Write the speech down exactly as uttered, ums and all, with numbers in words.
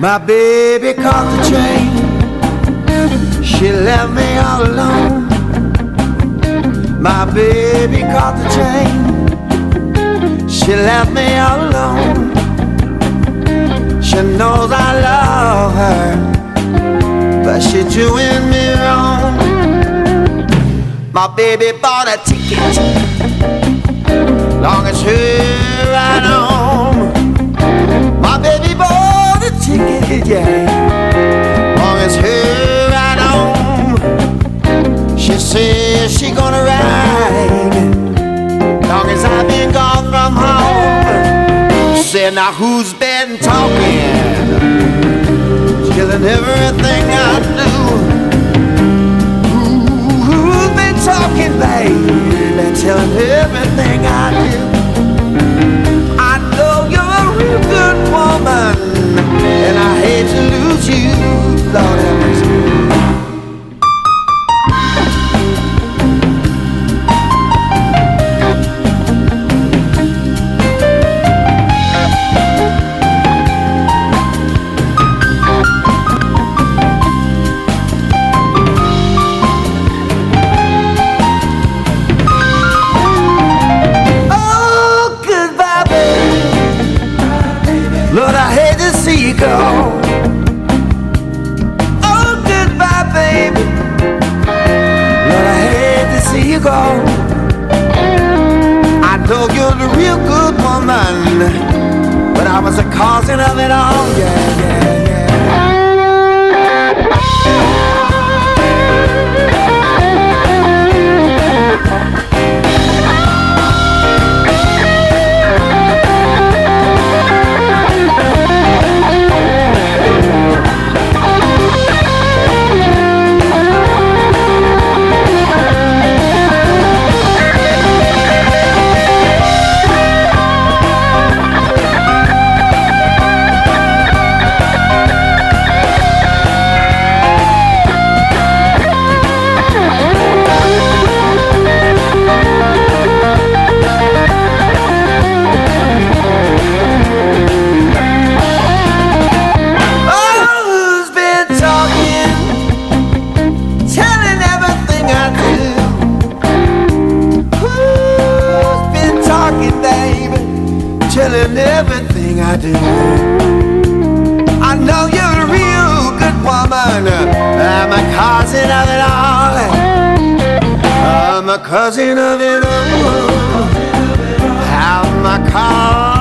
My baby caught the train, she left me all alone. My baby caught the train, she left me all alone. She knows I love her, but she's doing me wrong. My baby bought a ticket, long as her ride home. My baby bought a ticket, yeah, long as her ride home. She says she gonna ride, long as I've been gone from home. Said, now who's been talking, killing everything I do? Who, who's been talking, baby, telling everything I do? I know you're a real good woman, and I hate to lose you, Lord have mercy. Lord, I hate to see you go. Oh, goodbye, baby. Lord, I hate to see you go. I know you're the real good woman, but I was the causing of it all. Yeah, yeah, yeah. Telling everything I do. I know you're a real good woman. I'm a cousin of it all. I'm a cousin of it all. I'm a cousin.